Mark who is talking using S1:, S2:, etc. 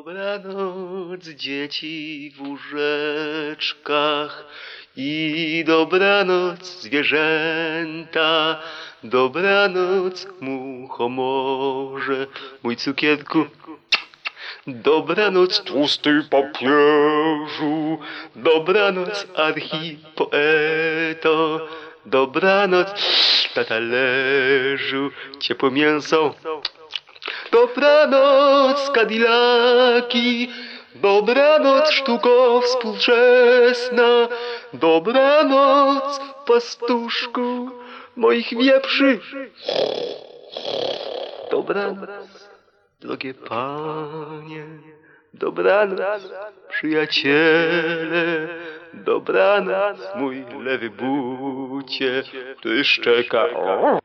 S1: Dobranoc, dzieci w łóżeczkach i dobranoc, zwierzęta. Dobranoc, muchomorze, mój cukierku. Dobranoc, tłusty papieżu. Dobranoc, archipoeto. Dobranoc, na talerzu ciepłe mięso. Dobranoc, Kadilaki. Dobranoc, sztuko współczesna. Dobranoc, pastuszku moich wieprzy. Dobranoc, drogie panie. Dobranoc, przyjaciele. Dobranoc, mój lewy bucie, który szczeka.